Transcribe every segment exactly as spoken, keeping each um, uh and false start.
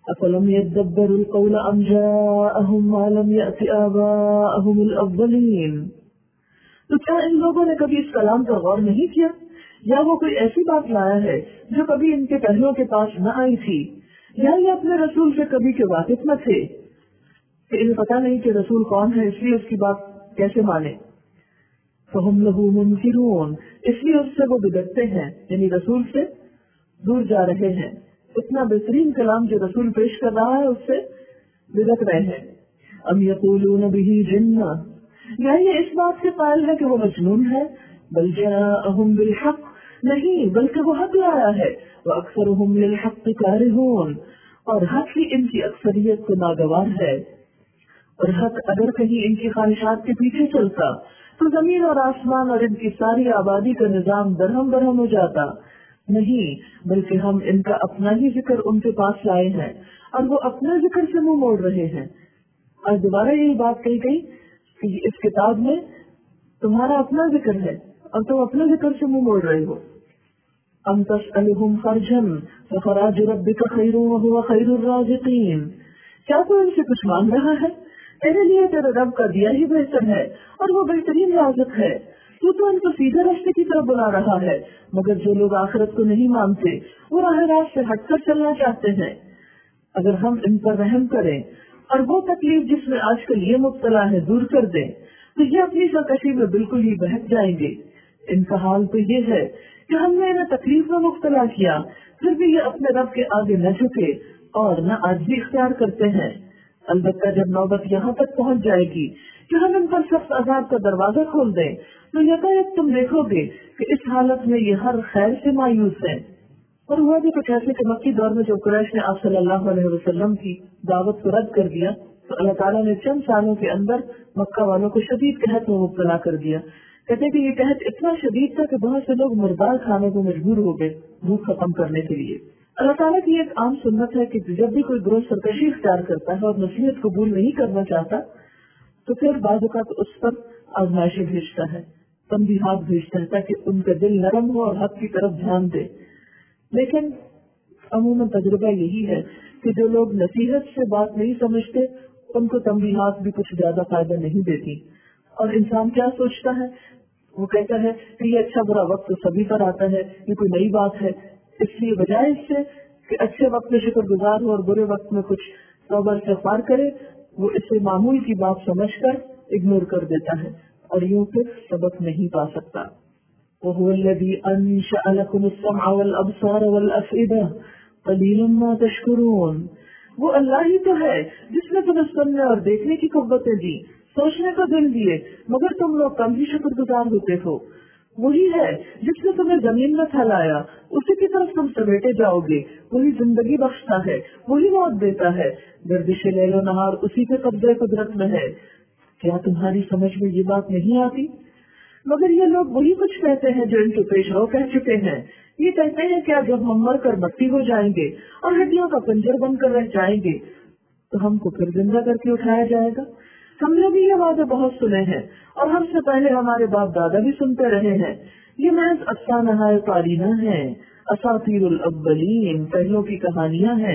أفلم يدبروا القول أم جاءهم ما لم يأت آباءهم الأولين. تو کیا ان لوگوں نے کبھی اس کلام پر غور نہیں کیا، یا وہ کوئی ایسی بات لایا ہے جو کبھی ان کے پہلوں کے پاس نہ آئی تھی، یا یہ اپنے رسول سے کبھی کے واقف نہ تھے کہ انہیں پتا نہیں کہ رسول کون ہے، اس لیے اس کی بات کیسے مانے. فہم لہو منکرون، اس لیے اس سے وہ بگڑتے ہیں، یعنی رسول سے دور جا رہے ہیں. اتنا بہترین کلام جو رسول پیش کر رہا ہے اس سے بگڑ رہے ہیں. ام یقولون بہ جنہ، یا یہ اس بات کے قائل ہے کہ وہ مجنون ہے. بل جاءہم بالحق، نہیں بلکہ وہ حق لایا ہے. واکثرہم للحق کارہون، اور حق ہی ان کی اکثریت کو ناگوار ہے. اور حق اگر کہیں ان کی خواہشات کے پیچھے چلتا تو زمین اور آسمان اور ان کی ساری آبادی کا نظام درہم برہم ہو جاتا. نہیں، بلکہ ہم ان کا اپنا ہی ذکر ان کے پاس لائے ہیں اور وہ اپنے ذکر سے منہ موڑ رہے ہیں. اور دوبارہ یہی بات کہی گئی کہ اس کتاب میں تمہارا اپنا ذکر ہے اور تم اپنے ذکر سے منہ موڑ رہے ہو. ام تسألہم خرجا فخراج ربک خیر وہو خیر الرازقین، کیا تو ان سے کچھ مانگ رہا ہے؟ تیرے لیے تیرے رب کا دیا ہی بہتر ہے اور وہ بہترین رازق ہے. تو تو ان کو سیدھے راستے کی طرف بلا رہا ہے، مگر جو لوگ آخرت کو نہیں مانتے وہ راہ راست سے ہٹ کر چلنا چاہتے ہیں. اگر ہم ان پر رحم کریں اور وہ تکلیف جس میں آج کل یہ مبتلا ہے دور کر دیں تو یہ اپنی سرکشی میں بالکل ہی بہک جائیں گے. ان کا حال تو یہ ہے کہ ہم نے انہیں تکلیف میں مبتلا کیا، پھر بھی یہ اپنے رب کے آگے نہ جھکے اور نہ عاجزی اختیار کرتے ہیں. البتہ جب نوبت یہاں تک پہنچ جائے گی کہ ہم ان پر سخت عذاب کا دروازہ کھول دیں تو یکایک تم دیکھو گے کہ اس حالت میں یہ ہر خیر سے مایوس ہے. اور ہوا بھی کچھ ایسے کہ مکی دور میں جو قریش نے آپ صلی اللہ علیہ وسلم کی دعوت کو رد کر دیا تو اللہ تعالیٰ نے چند سالوں کے اندر مکہ والوں کو شدید قحط میں مبتلا کر دیا. کہتے کہ یہ قحط اتنا شدید تھا کہ بہت سے لوگ مردار کھانے کو مجبور ہو گئے بھوک ختم کرنے کے لیے. اللہ تعالیٰ کی ایک عام سنت ہے کہ جب بھی کوئی گروہ سرکشی اختیار کرتا ہے اور نصیحت قبول نہیں کرنا چاہتا تو پھر بعض اوقات اس پر آزمائشیں بھیجتا ہے، تنبیہات بھیجتا ہے تاکہ ان کا دل نرم ہو اور حق کی طرف دھیان دے. لیکن عموماً تجربہ یہی ہے کہ جو لوگ نصیحت سے بات نہیں سمجھتے ان کو تنبیہات بھی کچھ زیادہ فائدہ نہیں دیتی. اور انسان کیا سوچتا ہے، وہ کہتا ہے کہ یہ اچھا برا وقت تو سبھی پر آتا ہے، یہ کوئی نئی بات ہے، اس لیے بجائے اس سے کہ اچھے وقت میں شکر گزار ہو اور برے وقت میں کچھ توبہ استغفار کرے، وہ اسے معمول کی بات سمجھ کر اگنور کر دیتا ہے اور یوں پھر سبق نہیں پا سکتا. وَهُوَ الَّذِي أَنشَأَ لَكُمُ السَّمْعَ وَالْأَبْصَارَ وَالْأَفْئِدَةَ قَلِيلٌ مَا تَشْكُرُونَ. وہ اللہ ہی تو ہے جس نے تمہیں سننے اور دیکھنے کی قوتیں دی، سوچنے کا دل دیے، مگر تم لوگ کم ہی شکر گزار ہوتے ہو. وہی ہے جس نے تمہیں زمین میں پھیلایا، اسی کی طرف تم سمیٹے جاؤ گے. وہی زندگی بخشتا ہے، وہی موت دیتا ہے. گردش لیل و نہار اسی کے قبضے قدرت میں ہے. کیا تمہاری سمجھ میں یہ بات نہیں آتی؟ مگر یہ لوگ وہی کچھ کہتے ہیں جو ان کے پیش رو کہہ چکے ہیں. یہ کہتے ہیں کیا جب ہم مر کر مٹی ہو جائیں گے اور ہڈیوں کا پنجر بن کر رہ جائیں گے تو ہم کو پھر زندہ کر کے اٹھایا جائے گا؟ ہم نے بھی یہ وعدے بہت سنے ہیں اور ہم سے پہلے ہمارے باپ دادا بھی سنتے رہے ہیں. یہ محض افسانہ قارینہ ہیں، اساطیر الاولین، پہلوں کی کہانیاں ہیں.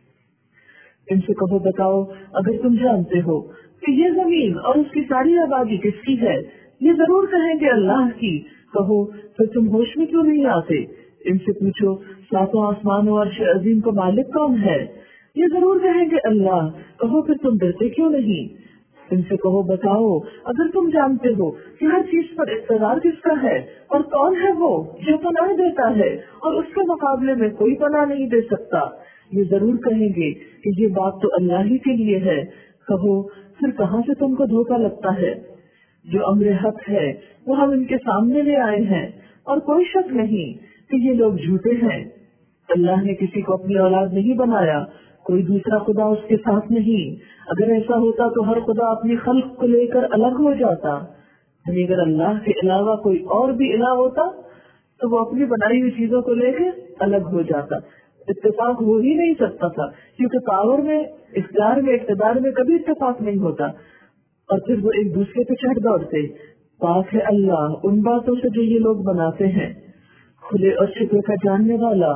ان سے کہو بتاؤ اگر تم جانتے ہو کہ یہ زمین اور اس کی ساری آبادی کس کی ہے. یہ ضرور کہیں گے اللہ کی. کہو پھر تم ہوش میں کیوں نہیں آتے؟ ان سے پوچھو ساتوں آسمانوں اور عرش عظیم کا مالک کون ہے. یہ ضرور کہیں گے اللہ. کہو پھر تم ڈرتے کیوں نہیں؟ ان سے کہو بتاؤ اگر تم جانتے ہو کہ ہر چیز پر اقتدار کس کا ہے اور کون ہے وہ جو پناہ دیتا ہے اور اس کے مقابلے میں کوئی پناہ نہیں دے سکتا. یہ ضرور کہیں گے کہ یہ بات تو اللہ ہی کے لیے ہے. کہو پھر کہاں سے تم کو دھوکہ لگتا ہے؟ جو امر حق ہے وہ ہم ان کے سامنے لے آئے ہیں اور کوئی شک نہیں کہ یہ لوگ جھوٹے ہیں. اللہ نے کسی کو اپنی اولاد نہیں بنایا، کوئی دوسرا خدا اس کے ساتھ نہیں. اگر ایسا ہوتا تو ہر خدا اپنی خلق کو لے کر الگ ہو جاتا. یعنی اگر اللہ کے علاوہ کوئی اور بھی الہ ہوتا تو وہ اپنی بنائی ہوئی چیزوں کو لے کے الگ ہو جاتا. اتفاق ہو ہی نہیں سکتا تھا کیونکہ پاور میں، اختیار میں، اقتدار میں کبھی اتفاق نہیں ہوتا. اور پھر وہ ایک دوسرے پہ چڑھ دوڑتے. پاک ہے اللہ ان باتوں سے جو یہ لوگ بناتے ہیں. کھلے اور چھپے کا جاننے والا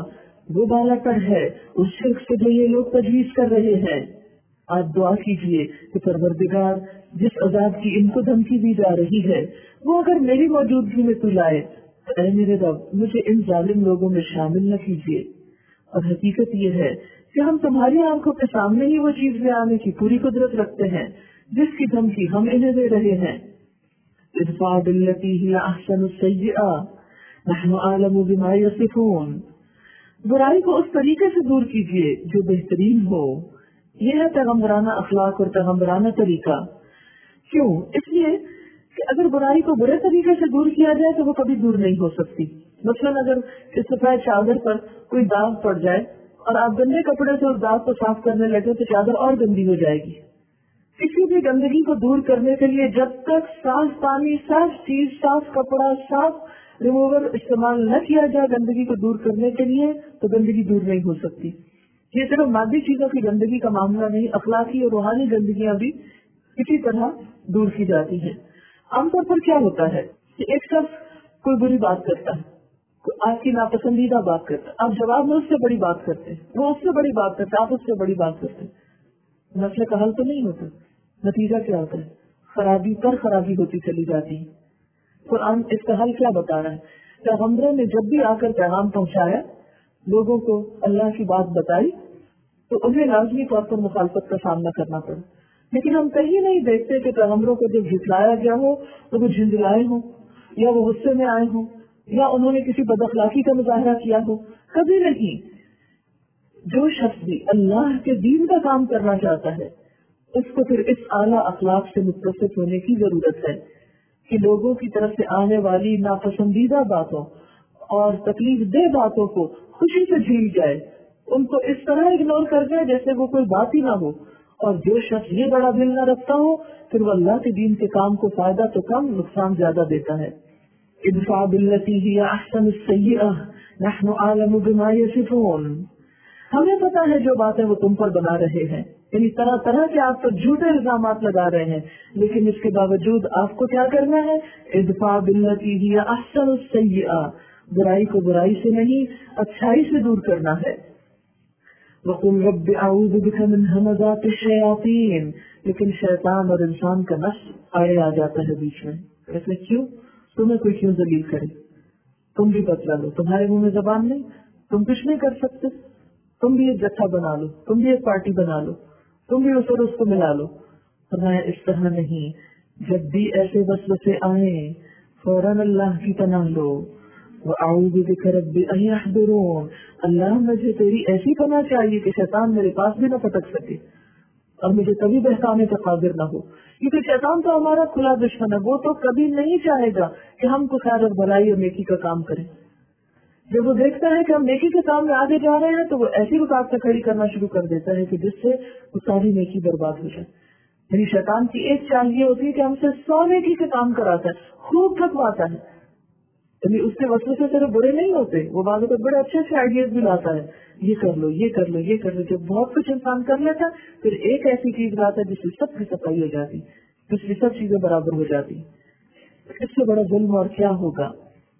وہ بالاپن ہے اس شرک سے جو یہ لوگ تجویز کر رہے ہیں. آپ دعا کیجئے کہ پروردگار جس عذاب کی ان کو دھمکی دی جا رہی ہے وہ اگر میری موجودگی میں تو لائے تو اے میرے رب مجھے ان ظالم لوگوں میں شامل نہ کیجیے. اور حقیقت یہ ہے کہ ہم تمہاری آنکھوں کے سامنے ہی وہ چیز لے آنے کی پوری قدرت رکھتے ہیں جس کی دھمکی ہم انہیں دے رہے ہیں. ادفع بالتی ہی احسن السیئہ نحن اعلم بما یصفون. برائی کو اس طریقے سے دور کیجیے جو بہترین ہو. یہ ہے پیغمبرانہ اخلاق اور پیغمبرانہ طریقہ. کیوں؟ اس لیے کہ اگر برائی کو برے طریقے سے دور کیا جائے تو وہ کبھی دور نہیں ہو سکتی. مثلاً اگر اس سفید چادر پر کوئی داغ پڑ جائے اور آپ گندے کپڑے سے اس داغ کو صاف کرنے لگے تو چادر اور گندی ہو جائے گی. کسی بھی گندگی کو دور کرنے کے لیے جب تک صاف پانی، صاف چیز، صاف کپڑا، صاف ریموور استعمال نہ کیا جائے گندگی کو دور کرنے کے لیے تو گندگی دور نہیں ہو سکتی. یہ صرف مادی چیزوں کی گندگی کا معاملہ نہیں، اخلاقی اور روحانی گندگیاں بھی اسی طرح دور کی جاتی ہیں. عام طور پر کیا ہوتا ہے کہ ایک شخص کوئی بری بات کرتا ہے، کوئی آپ کی ناپسندیدہ بات کرتا ہے، آپ جواب میں اس سے بڑی بات کرتے ہیں، وہ اس سے بڑی بات کرتا ہے، آپ اس سے بڑی بات کرتے ہیں. مسئلے کا حل تو نہیں ہوتا، نتیجہ کیا ہوتا ہے؟ خرابی پر خرابی ہوتی چلی جاتی ہے. قرآن اس کا حل کیا بتا رہا ہے؟ پیغمبروں نے جب بھی آ کر پیغام پہنچایا، لوگوں کو اللہ کی بات بتائی تو انہیں لازمی طور پر مخالفت کا سامنا کرنا پڑا. لیکن ہم کہیں نہیں دیکھتے کہ پیغمبروں کو جب جھٹلایا گیا ہو تو وہ جھنجھلائے ہوں یا وہ غصے میں آئے ہوں یا انہوں نے کسی بد اخلاقی کا مظاہرہ کیا ہو. کبھی نہیں. جو شخص بھی اللہ کے دین کا کام کرنا چاہتا ہے اس کو پھر اس اعلیٰ اخلاق سے متصف ہونے کی ضرورت ہے کہ لوگوں کی طرف سے آنے والی ناپسندیدہ باتوں اور تکلیف دہ باتوں کو خوشی سے جھیل جائے، ان کو اس طرح اگنور کر دے جیسے وہ کوئی بات ہی نہ ہو. اور جو شخص یہ بڑا دل نہ رکھتا ہو پھر وہ اللہ کے دین کے کام کو فائدہ تو کم نقصان زیادہ دیتا ہے. ادفع بالتی ہی احسن السیئہ نحن اعلم بما یصفون. ہمیں پتا ہے جو باتیں وہ تم پر بنا رہے ہیں، یعنی طرح طرح کے آپ پر جھوٹے الزامات لگا رہے ہیں، لیکن اس کے باوجود آپ کو کیا کرنا ہے؟ ادفع بالتی ہی احسن السیئہ. برائی کو برائی سے نہیں اچھائی سے دور کرنا ہے. وَقُلْ رَبِّ أَعُوذُ بِكَ مِنْ هَمَزَاتِ الشَّيَاطِينِ. لیکن شیطان اور انسان کا نفس آئے آ جاتا ہے بیچ میں. ایسے کیوں؟ تمہیں کوئی کیوں ذلیل کرے؟ تم بھی بدلا لو، تمہارے منہ میں زبان نہیں، تم کچھ نہیں کر سکتے. تم بھی ایک جتھا بنا لو، تم بھی ایک پارٹی بنا لو، تم بھی اس اور اس کو ملا لو. فرمایا اس طرح نہیں. جب بھی ایسے وسوسے آئیں فوراً اللہ کی پناہ لو. وَأَعُوذُ بِكَ رَبِّ أَن يَحْضُرُونِ. اللہ مجھے تیری ایسی پناہ چاہیے کہ شیطان میرے پاس بھی نہ پٹک سکے اور مجھے کبھی بہکانے کا قادر نہ ہو. کیونکہ شیطان تو ہمارا کھلا دشمن ہے، وہ تو کبھی نہیں چاہے گا کہ ہم کو خیر اور بھلائی اور نیکی کا کام کریں. جب وہ دیکھتا ہے کہ ہم نیکی کے کام میں آگے جا رہے ہیں تو وہ ایسی رکاوٹیں کھڑی کرنا شروع کر دیتا ہے کہ جس سے وہ ساری نیکی برباد ہو جائے. یعنی شیطان کی ایک چال یہ ہوتی ہے کہ ہم سے سو نیکی کے کام کراتا ہے، خوب تھکواتا ہے. یعنی اس کے وسوسے صرف برے نہیں ہوتے، وہ بعض اوقات بڑے اچھے اچھے آئیڈیاز بھی لاتا ہے، یہ کر لو یہ کر لو یہ کر لو. جب بہت کچھ انسان کر لیتا ہے پھر ایک ایسی چیز لاتا ہے جس سے سب کی صفائی ہو جاتی، جس سے سب چیزیں برابر ہو جاتی. اس سے بڑا ظلم اور کیا ہوگا؟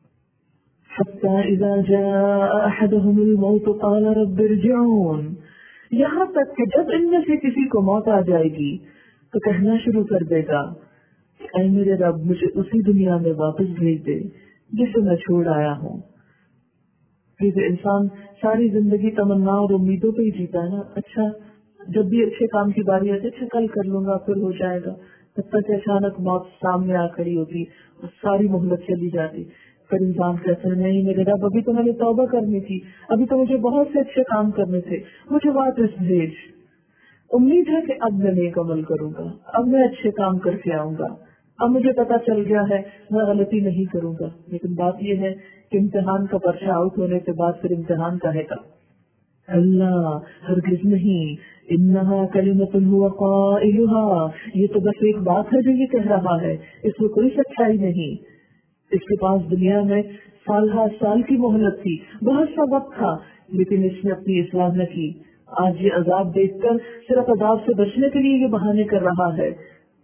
حتى اذا جاء احدهم الموت قال رب ارجعون. یہاں تک کہ جب ان میں سے کسی کو موت آ جائے گی تو کہنا شروع کر دے گا اے میرے رب مجھے اسی دنیا میں واپس بھیج دے جسے میں چھوڑ آیا ہوں. کیونکہ انسان ساری زندگی تمنا اور امیدوں پہ ہی جیتا ہے نا. اچھا جب بھی اچھے کام کی باری آتی ہے اچھا کل کر لوں گا پھر ہو جائے گا، تب تک اچانک موت سامنے آ کھڑی ہوتی اور ساری مہلت چلی جاتی. پھر انسان کہتا ہے نہیں میرے رب ابھی تو میں نے توبہ کرنی تھی، ابھی تو مجھے بہت سے اچھے کام کرنے تھے، مجھے واپس بھیج. امید ہے کہ اب میں نیک عمل کروں گا، اب میں اچھے کام کر کے آؤں گا، اب مجھے پتا چل گیا ہے میں غلطی نہیں کروں گا. لیکن بات یہ ہے کہ امتحان کا پرچہ آؤٹ ہونے کے بعد پھر امتحان کہے گا اللہ ہرگز نہیں، انہا کلمۃ هو قائلها. یہ تو بس ایک بات ہے جو یہ کہہ رہا ہے، اس میں کوئی سچائی نہیں. اس کے پاس دنیا میں سال ہر سال کی مہلت تھی، بہت سا وقت تھا، لیکن اس نے اپنی اصلاح نہ کی. آج یہ عذاب دیکھ کر صرف عذاب سے بچنے کے لیے یہ بہانے کر رہا ہے.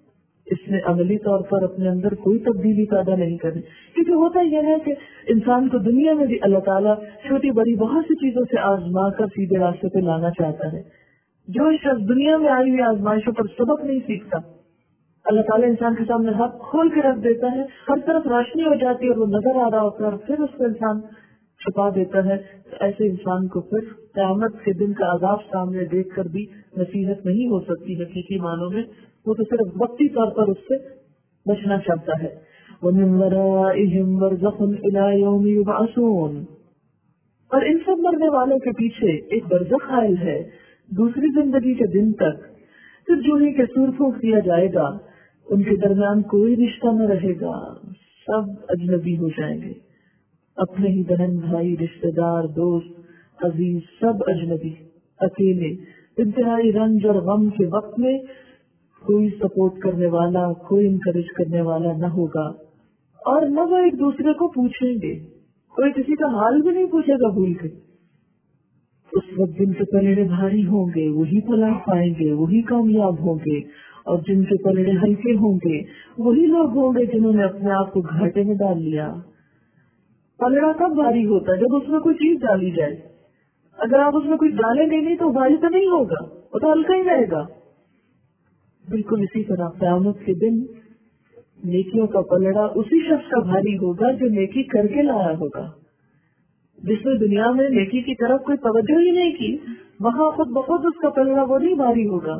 اس نے عملی طور پر اپنے اندر کوئی تبدیلی پیدا نہیں کرنی، کیونکہ ہوتا یہ ہے کہ انسان کو دنیا میں بھی اللہ تعالیٰ چھوٹی بڑی بہت سی چیزوں سے آزما کر سیدھے راستے پہ لانا چاہتا ہے. جو شخص دنیا میں آئی ہوئی آزمائشوں پر سبق نہیں سیکھتا، اللہ تعالیٰ انسان کے سامنے حق کھول کے رکھ دیتا ہے، ہر طرف روشنی ہو جاتی ہے اور وہ نظر آ رہا ہوتا ہے، اور پھر اس کو انسان چھپا دیتا ہے. تو ایسے انسان کو پھر قیامت کے دن کا عذاب سامنے دیکھ کر بھی نصیحت نہیں ہو سکتی حقیقی معنوں میں. وہ تو صرف وقتی طور پر اس سے بچنا چاہتا ہے. وَمِن وَرَائِهِمْ بَرْزَخٌ إِلَى يَوْمِ يُبْعَثُونَ، اور ان سب مرنے والوں کے پیچھے ایک برزخ حائل ہے دوسری زندگی کے دن تک. پھر جو ہی کے سور پھونک دیا جائے گا، ان کے درمیان کوئی رشتہ نہ رہے گا، سب اجنبی ہو جائیں گے. اپنے ہی بہن بھائی رشتے دار دوست عزیز سب اجنبی، اکیلے. انتہائی رنج اور غم کے وقت میں کوئی سپورٹ کرنے والا، کوئی انکریج کرنے والا نہ ہوگا، اور نہ وہ ایک دوسرے کو پوچھیں گے. کوئی کسی کا حال بھی نہیں پوچھے گا بھول کے. اس وقت جن کے پلڑے بھاری ہوں گے وہی پلا پائیں گے، وہی کامیاب ہوں گے، اور جن کے پلڑے ہلکے ہوں گے وہی لوگ ہوں گے جنہوں نے اپنے آپ کو گھاٹے میں ڈال لیا. پلڑا کب بھاری ہوتا ہے؟ جب اس میں کوئی چیز ڈالی جائے. اگر آپ اس میں کوئی ڈالیں گے نہیں تو بھاری تو نہیں ہوگا، وہ تو ہلکا ہی رہے گا. بالکل اسی طرح قیامت کے دن نیکیوں کا پلڑا اسی شخص کا بھاری ہوگا جو نیکی کر کے لایا ہوگا. جس نے دنیا میں نیکی کی طرف کوئی توجہ ہی نہیں کی، وہاں خود بخود اس کا پلڑا وہ نہیں بھاری ہوگا.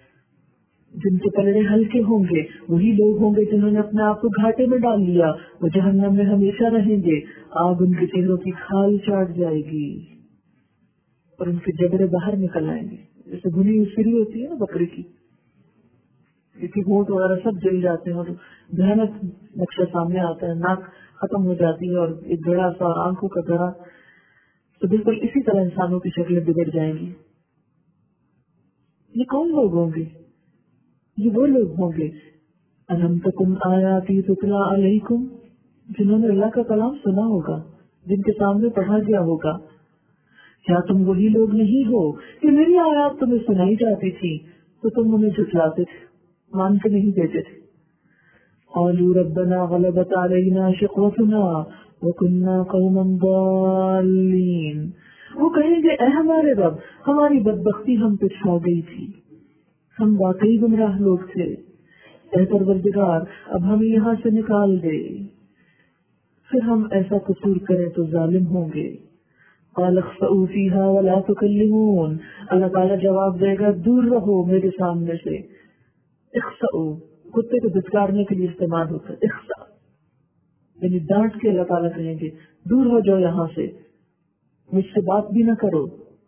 جن کے پلڑے ہلکے ہوں گے وہی لوگ ہوں گے جنہوں نے اپنے آپ کو گھاٹے میں ڈال لیا. وہ جہنم میں ہمیشہ رہیں گے، آگ ان کے چہروں کی کھال چاٹ جائے گی اور ان کے جبڑے باہر نکل آئیں گے، جیسے بھنی ہوئی سری ہوتی ہے نا بکری کی، کیونکہ ہونٹ وغیرہ سب جل جاتے ہیں اور بھیانک نقشہ سامنے آتا ہے، ناک ختم ہو جاتی ہے اور ایک گڑا سا اور آنکھوں کا گڑا. تو بالکل اسی طرح انسانوں کی شکلیں بگڑ جائیں گی. یہ کون لوگ ہوں گے؟ یہ وہ لوگ ہوں گے الم تکن آیاتی تتلی علیکم، جنہوں نے اللہ کا کلام سنا ہوگا، جن کے سامنے پڑھا گیا ہوگا. کیا تم وہی لوگ نہیں ہو کہ میری آیات تمہیں سنائی جاتی تھی تو تم انہیں جھٹلاتے تھے، مان کے نہیں دیتے تھے. قالوا ربنا غلبت علینا شقوتنا وکنا قوما ضالین، وہ کہیں گے اے ہمارے رب ہماری بدبختی ہم پہ چھا گئی تھی، ہم واقعی گمراہ لوگ تھے، اے پروردگار اب ہمیں یہاں سے نکال دے، پھر ہم ایسا قصور کریں تو ظالم ہوں گے. قال اخسئوا فیہا ولا تکلمون، اللہ تعالیٰ جواب دے گا دور رہو میرے سامنے سے. اخسئوا کتے کو دھتکارنے کے لیے استعمال ہوتا ہے، اخسا یعنی ڈانٹ کے اللہ تعالیٰ کہیں گے دور ہو جاؤ یہاں سے، مجھ سے بات بھی نہ کرو.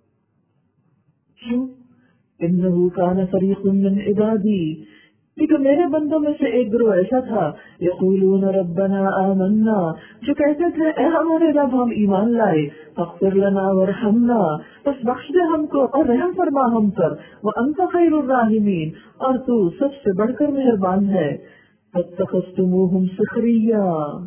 کیوں؟ انہو کان فریق من عبادی، کیونکہ میرے بندوں میں سے ایک گروہ ایسا تھا یقولون ربنا آمنا، جو کہتے تھے اے ہمارے رب ہم ایمان لائے، فاغفر لنا ورحمنا، بس بخش دے ہم کو اور رحم فرما ہم پر، وانت خیر الراحمین، اور تو سب سے بڑھ کر مہربان ہے. فاتخذتموہم سخریا،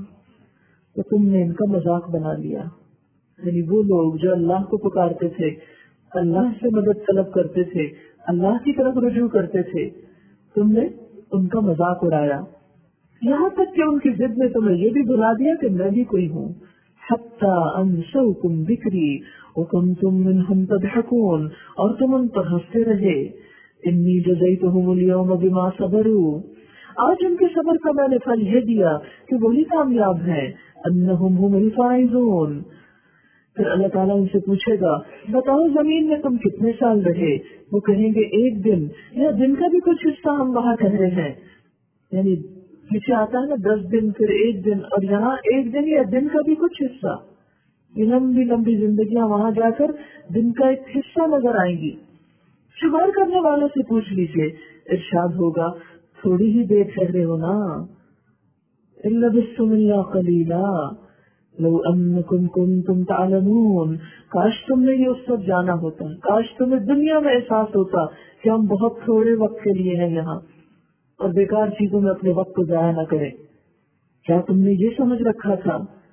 تو تم نے ان کا مذاق بنا لیا. یعنی وہ لوگ جو اللہ کو پکارتے تھے، اللہ سے مدد طلب کرتے تھے، اللہ کی طرف رجوع کرتے تھے، تم نے ان کا مذاق اڑایا، یہاں تک کہ ان کی ضد میں تمہیں یہ بھی بلا دیا کہ میں بھی کوئی ہوں. حتی انسوکم ذکری وکنتم منہم تضحکون، اور تم ان پر ہنستے رہے. انی جزیتہم اليوم بما صبروا، آج ان کے صبر کا میں نے پھل یہ دیا کہ وہی کامیاب ہیں. انہم هم الفائزون، پھر اللہ تعالیٰ ان سے پوچھے گا بتاؤ زمین میں تم کتنے سال رہے؟ وہ کہیں گے ایک دن، یا دن کا بھی کچھ حصہ ہم وہاں ٹھہرے ہیں. یعنی پیچھے آتا ہے نا دس دن پھر ایک دن، اور یہاں ایک دن یا دن کا بھی کچھ حصہ. یہ لمبی لمبی زندگیاں وہاں جا کر دن کا ایک حصہ نظر آئیں گی. شمار کرنے والوں سے پوچھ لیجیے، ارشاد ہوگا تھوڑی ہی دیر ٹھہرے ہو نا. الا بسم اللہ قلیلا لو انکم کنتم تعلمون، کاش تم نے یہ اس وقت جانا ہوتا، کاش تمہیں دنیا میں احساس ہوتا کہ ہم بہت تھوڑے وقت کے لیے ہیں یہاں، اور بیکار چیزوں میں اپنے وقت کو ضائع نہ کریں. کیا تم نے یہ سمجھ رکھا تھا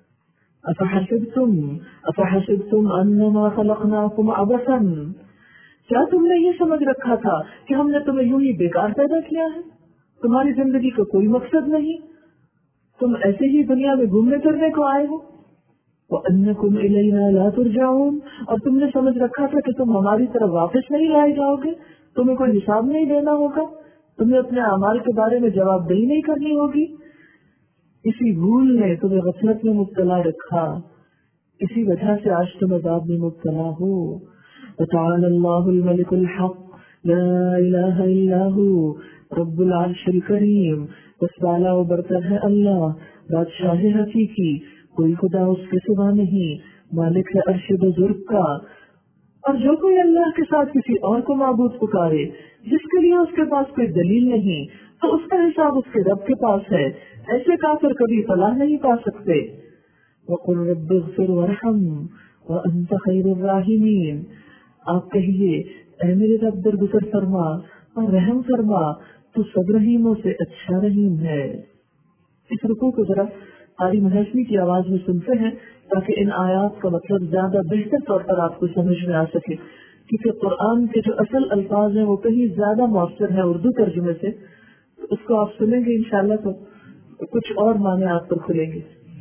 افحسبتم افحسبتم انما خلقناکم عبثا، کیا تم نے یہ سمجھ رکھا تھا کہ ہم نے تمہیں یوں ہی بیکار پیدا کیا ہے؟ तुम्हारी जिंदगी का कोई मकसद नहीं, तुम ऐसे ही दुनिया में घूमने फिरने को आए हो। वो अन्नकुम इलैना ला तुरजाऊन, और तुमने समझ रखा था कि तुम हमारी तरफ वापस नहीं लाए जाओगे, तुम्हें कोई हिसाब नहीं देना होगा, तुम्हें अपने अमाल के बारे में जवाबदेही नहीं करनी होगी। इसी भूल ने तुम्हें गफलत में मुब्तला रखा, इसी वजह से आज तुम अज़ाब में मुब्तला हो। वतआलल्लाहुल मलिकुल हक़ ला इलाहा इल्ला हु रब्बुल अर्शिल करीम। बस वाला व बरतर है अल्लाह, बादशाह हकीकी, कोई खुदा उसके सिवा नहीं, मालिक है अर्श बुजुर्ग का। और जो कोई अल्लाह के साथ किसी और को माबूद पुकारे जिसके लिए उसके पास कोई दलील नहीं, तो उसका हिसाब उसके रब के पास है। ऐसे काफिर कभी फलाह नहीं पा सकते। वक़ुल रब्बिग़फ़िर वरहम व अंत खैरुर राहिमीन। आप कहिए, ऐ मेरे रब दरगुजर फरमा और रहम फरमा, तू सब रहीमों से अच्छा रहीम है। इस रुकू को जरा कारी महर्षि की आवाज में सुनते हैं ताकि इन आयात का मतलब ज्यादा बेहतर तौर पर आपको समझ में आ सके, क्योंकि कुरान के जो असल अल्फाज हैं वो कहीं ज्यादा मौसर है उर्दू तर्जुमे से। तो उसको आप सुनेंगे इंशाल्लाह तो कुछ और माने आप पर खुलेंगे।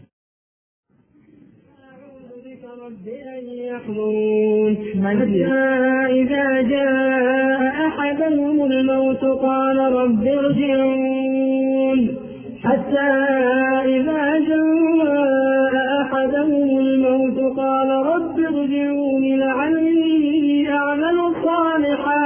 إذا جاء أحدهم الموت قال رب ارجعون حتى إذا جاء أحدهم الموت قال رب ارجعون لعلي أعمل صالحا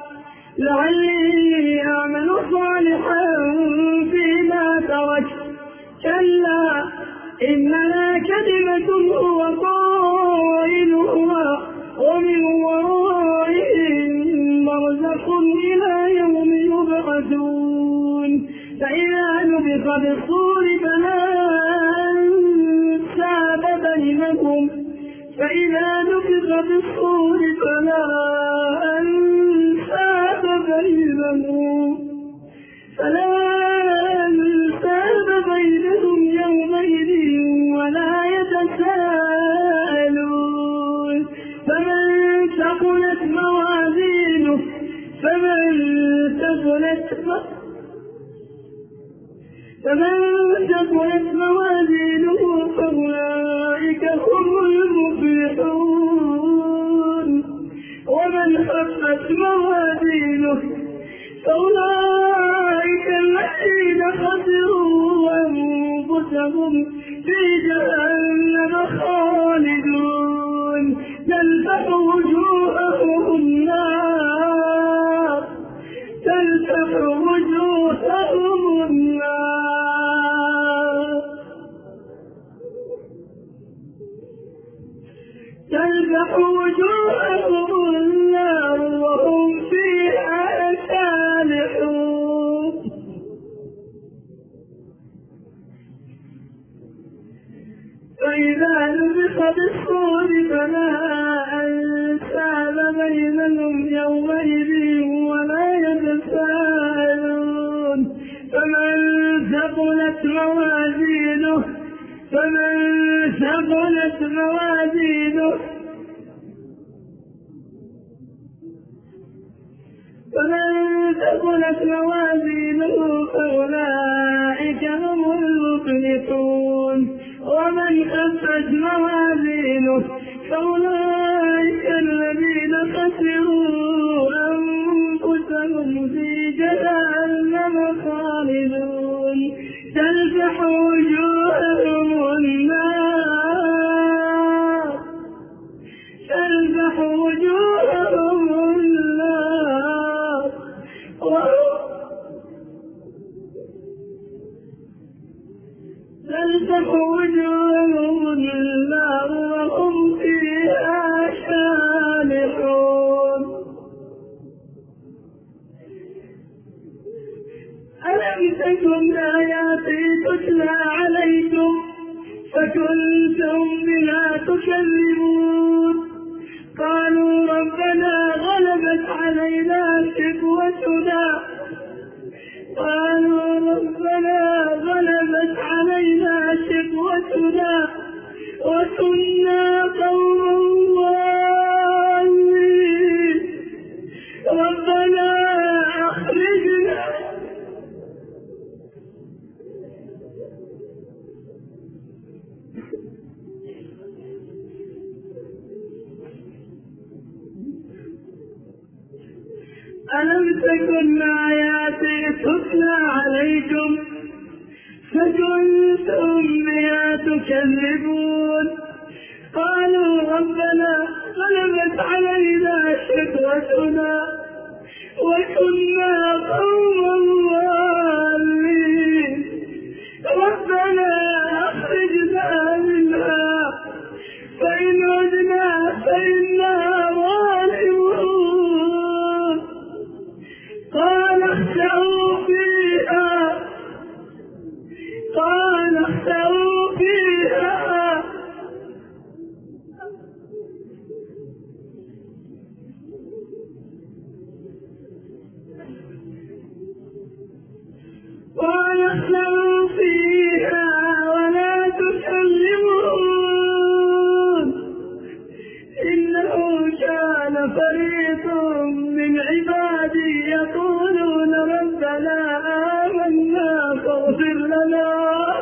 لعلي أعمل صالحا فيما تركت كلا إنها كلمة هو قائلها ومن ورائهم برزخ إلى يوم يبعثون فإذا نفخ بالصور فلا أنساب بينهم فإذا نفخ بالصور فلا أنساب بينهم فلا أنساب بينهم يومئذ ولا يتساءلون فمن ثقلت موازينه فمن ثقلت فمن ثقلت موازينه فأولئك هم المفلحون ومن خفت موازينه فأولئك الذين خسروا أنفسهم في جهنم خالدون تلفح وجوههم النار تلفح وجوههم النار تلفح وجوههم النار وهم فيها كالحون فإذا نفخ بالصور فلا أنساب بينهم يومئذ ولا يتساءلون فمن ثقلت موازينه فمن ثقلت موازينه فمن ثقلت موازينه فأولئك هم المفلحون ومن خفت موازينه فأولئك الذين خسروا أنفسهم في جهنم خالدون تلفح وجوههم النار تلفح وجوههم النار تلفح وجوههم النار ألم تكن آياتي تتلى عليكم فكنتم بها تكذبون قالوا ربنا غلبت علينا شقوتنا وكنا قوما ضالين ربنا أخرجنا منها فإن عدنا فإنا ظالمون قال اخسئوا فيها قال اخسئوا فيها قال اخسئوا فيها ولا تكلمون إنه كان فريق من عبادي يقولون ربنا آمنا فاغفر لنا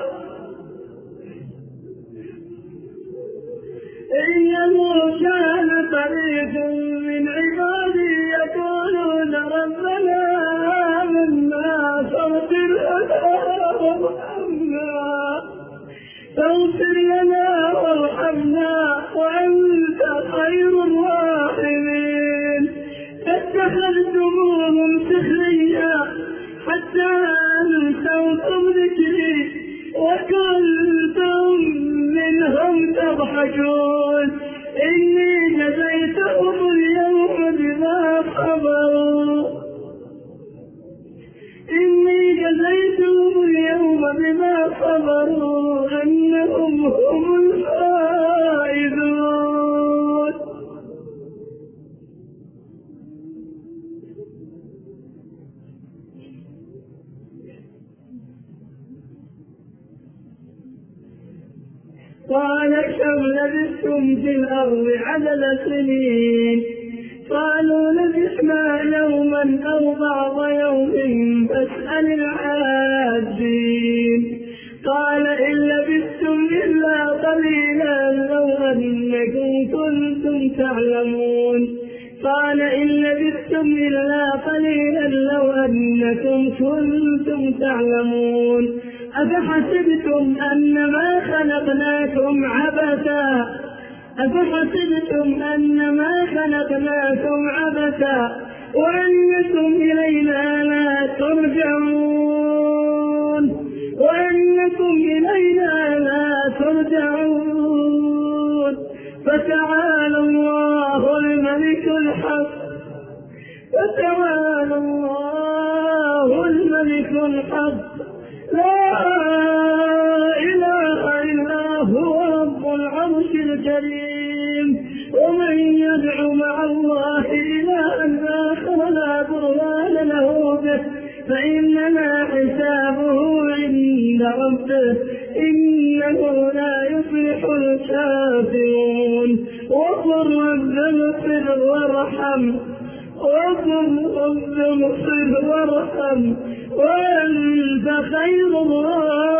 إنه كان فريق من عبادي يقولون ربنا آمنا فاغفر لنا وارحمنا فاغفر لنا وارحمنا وأنت خير الراحمين فاتخذتموهم سخريا حتى أنسوكم ذكري وكنتم منهم تضحكون إني جزيتهم اليوم بما صبروا إني جزيتهم اليوم بما صبروا أنهم هم الفائزون قال كم لبثتم في الأرض عدد سنين قالوا لبثنا يوما أو بعض يوم فاسأل العادين قال إن لبثتم إلا قليلا لو أنكم كنتم تعلمون قال إن لبثتم إلا قليلا لو أنكم كنتم تعلمون أفحسبتم أنما خلقناكم عبثا أفحسبتم أنما خلقناكم عبثا وأنكم إلينا لا ترجعون وأنكم إلينا لا ترجعون فتعالى الله الملك الحق فتعالى الله الملك الحق لا إله إلا هو رب العرش الكريم ومن يدعو مع الله إلها آخر لا برهان له به فإنما حسابه عند ربه إنه لا يفلح الكافرون وقل رب اغفر وارحم وقل رب اغفر وارحم وأنت خير الراحمين